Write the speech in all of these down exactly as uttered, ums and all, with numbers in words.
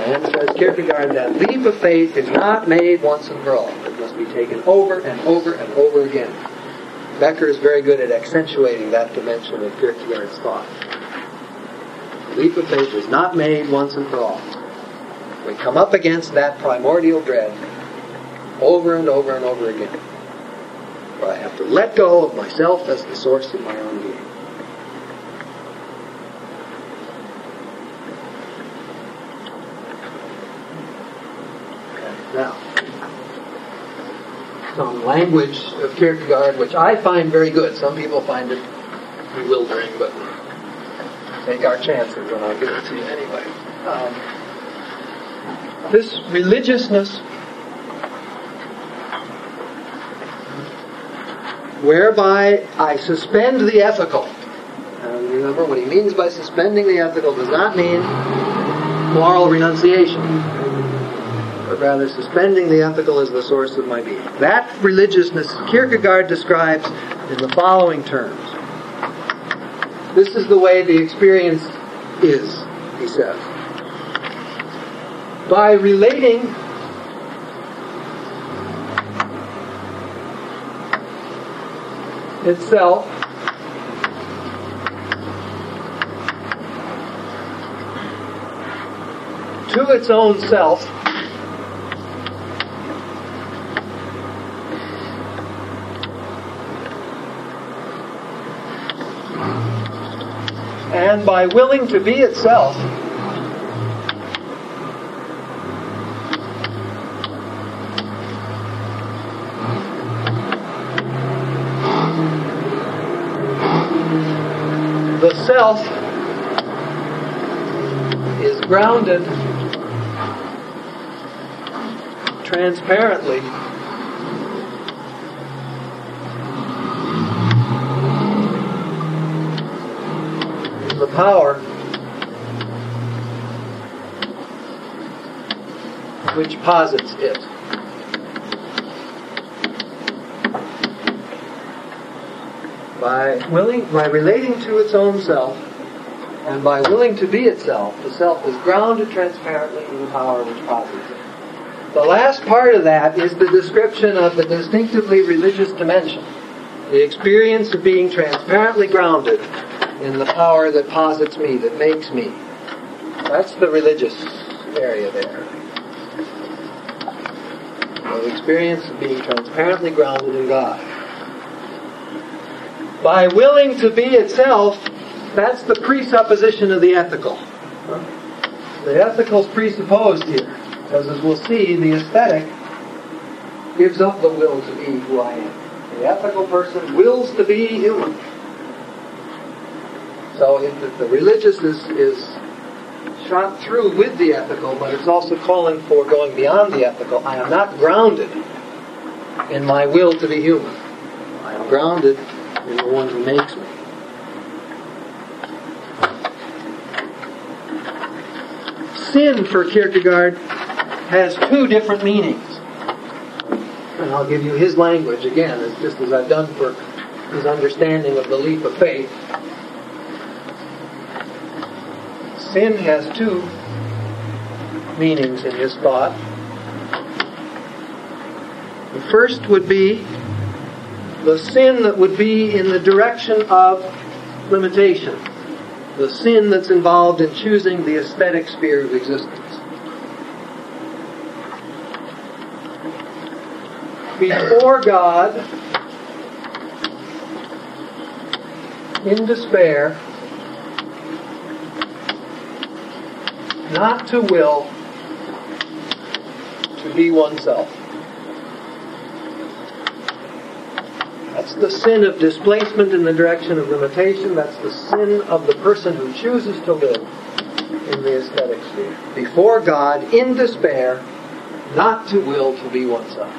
And says Kierkegaard, that leap of faith is not made once and for all. It must be taken over and over and over again. Becker is very good at accentuating that dimension of Kierkegaard's thought. The leap of faith is not made once and for all. We come up against that primordial dread over and over and over again, where I have to let go of myself as the source of my own being. Okay, now, some language of Kierkegaard, which I find very good. Some people find it bewildering, but take our chances, and I'll give it to you anyway. Um, this religiousness, whereby I suspend the ethical. And remember, what he means by suspending the ethical does not mean moral renunciation, but rather suspending the ethical as the source of my being. That religiousness Kierkegaard describes in the following terms. This is the way the experience is, he says. By relating itself to its own self, and by willing to be itself, the self is grounded transparently in the power which posits it. By willing, by relating to its own self, and by willing to be itself, the self is grounded transparently in the power which posits it. The last part of that is the description of the distinctively religious dimension, the experience of being transparently grounded in the power that posits me, that makes me. That's the religious area there. The experience of being transparently grounded in God. By willing to be itself, that's the presupposition of the ethical. The ethical's presupposed here, because as we'll see, the aesthetic gives up the will to be who I am. The ethical person wills to be human. So if the religious is, is shot through with the ethical, but it's also calling for going beyond the ethical. I am not grounded in my will to be human. I am grounded in the one who makes me. Sin, for Kierkegaard, has two different meanings. And I'll give you his language again, just as I've done for his understanding of the leap of faith. Sin has two meanings in his thought. The first would be the sin that would be in the direction of limitation. The sin that's involved in choosing the aesthetic sphere of existence. Before God, in despair, not to will to be oneself. That's the sin of displacement in the direction of limitation. That's the sin of the person who chooses to live in the aesthetic sphere. Before God, in despair, not to will to be oneself.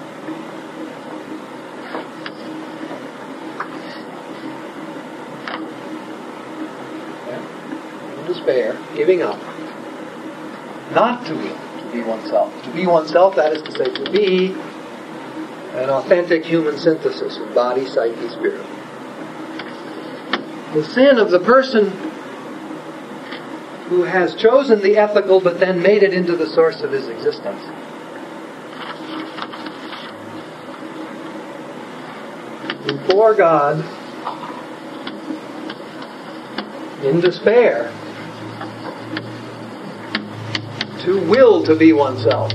In despair, giving up. Not to will to be oneself. To be oneself, that is to say, to be an authentic human synthesis of body, psyche, spirit. The sin of the person who has chosen the ethical but then made it into the source of his existence. Before God, in despair, to will to be oneself.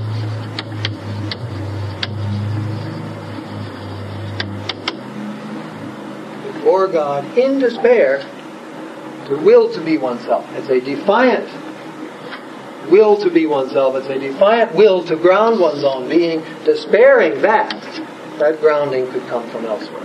Before God, in despair, to will to be oneself. It's a defiant will to be oneself. It's a defiant will to ground one's own being, despairing that that grounding could come from elsewhere.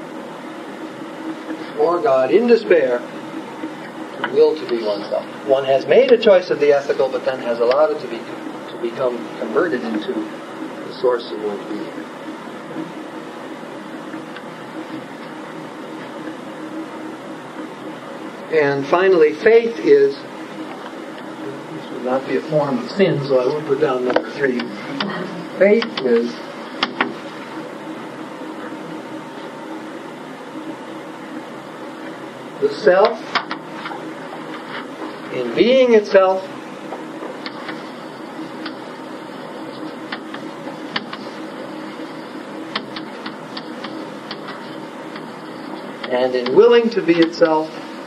Before God, in despair, to will to be oneself. One has made a choice of the ethical, but then has allowed it to be to become converted into the source of one's being. And finally, faith is, this would not be a form of sin, so I won't put down number three. Faith is the self, in being itself, and in willing to be itself,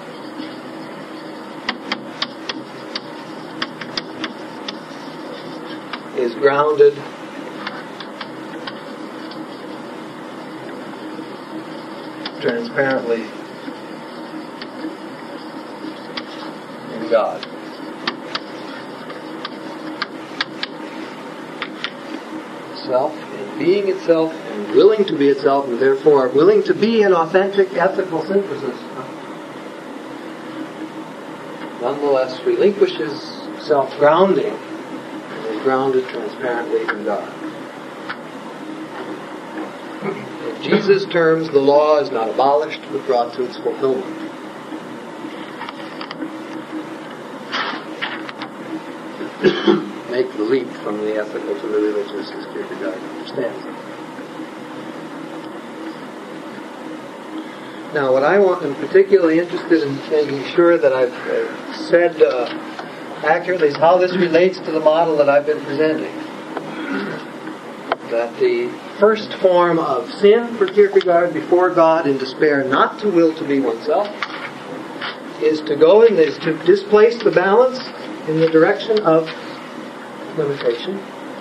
is grounded transparently in God. Self, in being itself, and willing to be itself, and therefore willing to be an authentic ethical synthesis, nonetheless relinquishes self-grounding, grounded transparently in God. In Jesus' terms, the law is not abolished, but brought to its fulfillment. Make the leap from the ethical to the religious as Kierkegaard understands it. Now, what I want, I'm particularly interested in making sure that I've uh, said uh, accurately is how this relates to the model that I've been presenting. That the first form of sin for Kierkegaard, before God in despair not to will to be oneself, is to go in, is to displace the balance in the direction of limitation.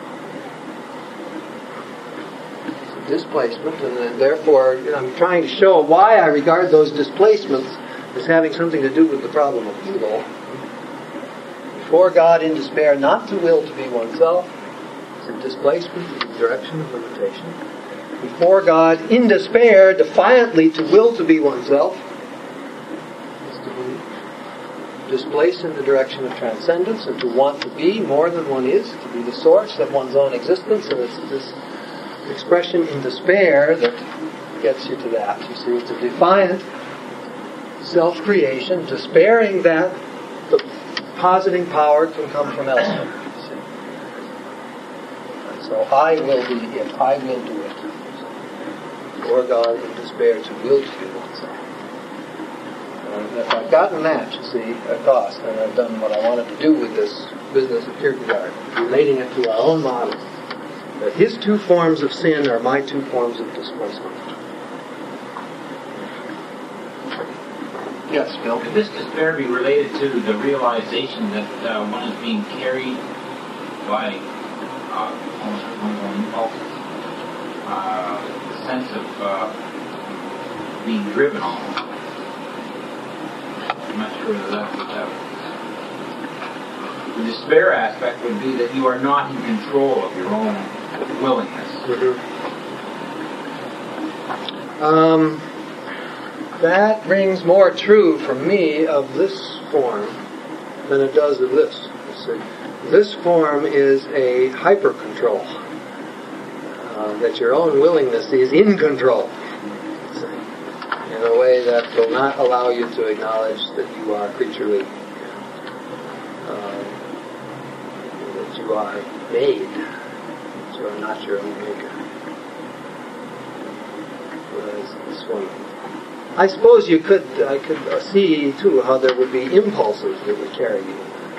It's a displacement, and then therefore you know, I'm trying to show why I regard those displacements as having something to do with the problem of evil. Before God in despair not to will to be oneself is a displacement in the direction of limitation. Before God in despair defiantly to will to be oneself is to be displaced in the direction of transcendence and to want to be more than one is, to be the source of one's own existence. And it's this expression in despair that gets you to that. You see, it's a defiant self-creation, despairing that the positing power can come from elsewhere. See? And so I will be it. I will do it. Or God in despair to will to be oneself. And if I've gotten that, you see, across, then I've done what I wanted to do with this business of Kierkegaard, relating it to our own model. That his two forms of sin are my two forms of displacement. Yes, Phil? Could this despair be related to the realization that uh, one is being carried by uh, almost one's own impulses? Uh, the sense of uh, being driven almost. I'm not sure whether that's what that was. The despair aspect would be that you are not in control of your own willingness. Mm-hmm. Um... That rings more true for me of this form than it does of this. You see, this form is a hyper-control. Uh, that your own willingness is in control. You see, in a way that will not allow you to acknowledge that you are creaturely, uh, that you are made, that you are not your own maker. Whereas this one, I suppose you could, I could see too how there would be impulses that would carry you.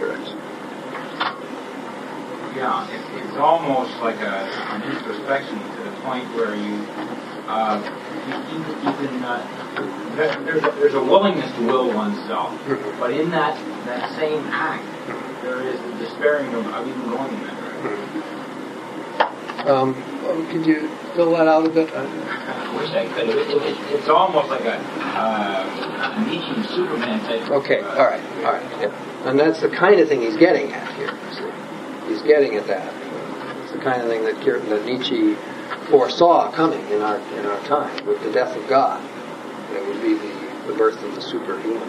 Yeah, it, it's almost like a, an introspection to the point where you, uh, you, you can, uh, there, there's, a, there's a willingness to will oneself, but in that, that same act, there is the despairing of, of even going in that direction. Um, well, could you fill that out a bit? I wish I could. It, it, it's almost like a, uh, a Nietzschean Superman type. Okay, uh, all right, all right. Yeah. And that's the kind of thing he's getting at here. You see. He's getting at that. It's the kind of thing that, that Nietzsche foresaw coming in our in our time with the death of God. It would be the, the birth of the superhuman.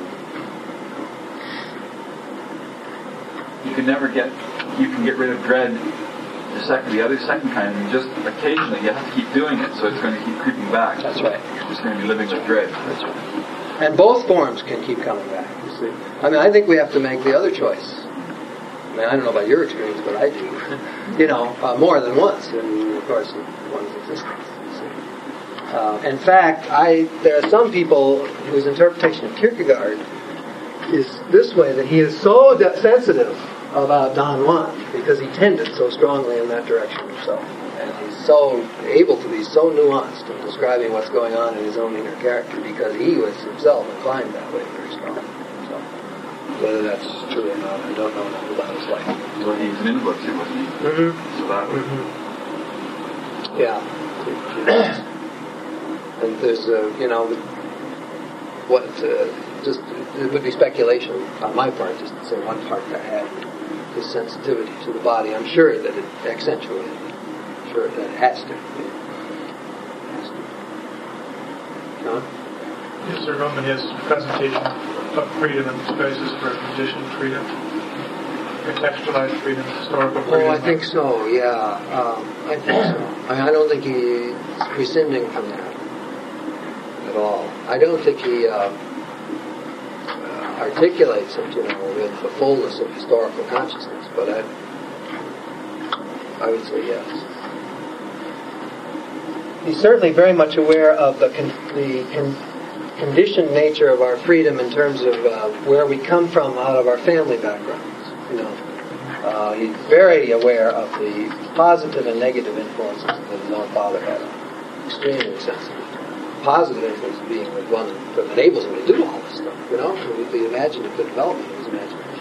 You can never get, you can get rid of dread, the second, the other second kind, and just occasionally you have to keep doing it, so it's going to keep creeping back. That's right. You're just going to be living with dread. That's right. And both forms can keep coming back, you see. I mean, I think we have to make the other choice. I mean, I don't know about your experience, but I do. You know, uh, more than once, in of course, in one's existence. You see. Uh, in fact, I there are some people whose interpretation of Kierkegaard is this way, that he is so de- sensitive about Don Juan because he tended so strongly in that direction himself. And he's so able to be so nuanced in describing what's going on in his own inner character because he was himself inclined that way very strongly. So, whether that's true or not, I don't know enough about his life. Well, he was an influence, wasn't he? Mm-hmm. So that was... Mm-hmm. Yeah. And there's, uh, you know, what, uh, just, it would be speculation on my part just to say one part that had his sensitivity to the body. I'm sure that it accentuated it. I'm sure that it has to. It has to. John? Yes, Sir Roman, his presentation of freedom and spaces for conditioned freedom, contextualized freedom, historical freedom. Oh, I think so, yeah. Um, I think so. I, I don't think he's rescinding from that at all. I don't think he uh, uh, articulates it, you know, with the fullness of historical consciousness, but I, I would say yes. He's certainly very much aware of the con- the con- conditioned nature of our freedom in terms of uh, where we come from out of our family backgrounds. You know, uh, he's very aware of the positive and negative influences that his own father had on him. Extremely sensitive. Positive influence being the one that enables him to do all this stuff. You know, with the imaginative development of his imagination.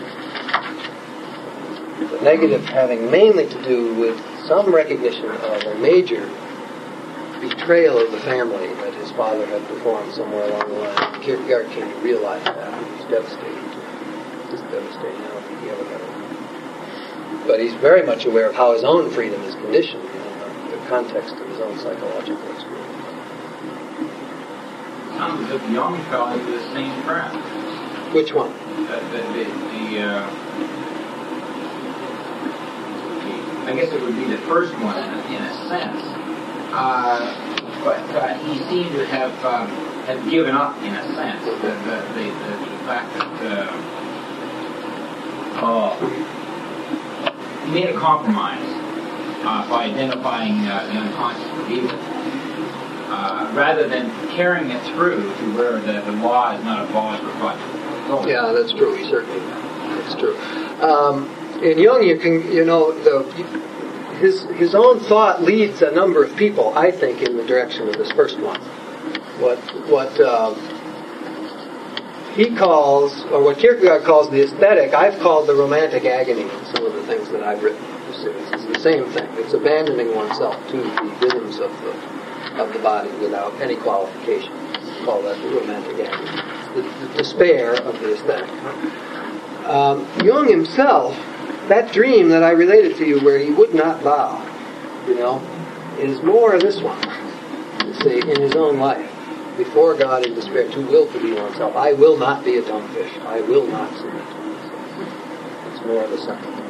The negative having mainly to do with some recognition of a major betrayal of the family that his father had performed somewhere along the line. Kierkegaard came to realize that. He was devastated. Just devastated. I don't think he ever got over it. But he's very much aware of how his own freedom is conditioned in the context of his own psychological experience. Sounds as if Jung fell into the same trap. Which one? The, the, the, the, uh, the, I guess it would be the first one in a, in a sense. Uh, but uh, he seemed to have um, have given up, in a sense, the, the, the, the, the fact that uh, oh, he made a compromise uh, by identifying uh, the unconscious with evil. Uh, rather than carrying it through to where the, the law is not abolished but oh. Yeah, that's true. He certainly that's true. Um, in Jung, you can you know the his his own thought leads a number of people, I think, in the direction of this first one. What what um, he calls, or what Kierkegaard calls the aesthetic, I've called the romantic agony in some of the things that I've written. It's the same thing. It's abandoning oneself to the rhythms of the of the body without any qualification. We call that the romantic agony. The, the despair of the aesthetic. Um, Jung himself, that dream that I related to you where he would not bow, you know, is more this one. You see, in his own life. Before God in despair, to will to be oneself. I will not be a dumb fish. I will not submit to myself. It's more of the second one.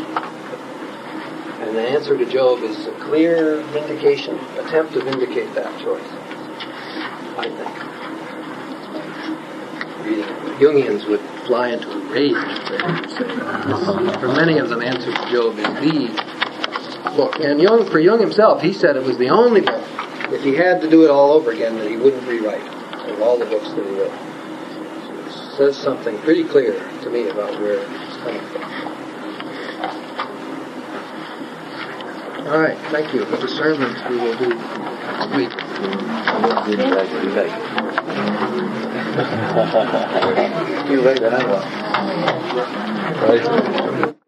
And the answer to Job is a clear vindication, attempt to vindicate that choice, I think. Reading Jungians would fly into a rage if they heard say that. For many of them, Answer to Job is the book. And Jung, for Jung himself, he said it was the only book, if he had to do it all over again, that he wouldn't rewrite of all the books that he wrote. It says something pretty clear to me about where it's coming from. All right, thank you. The sermons we will do next week. You later, I will. Right.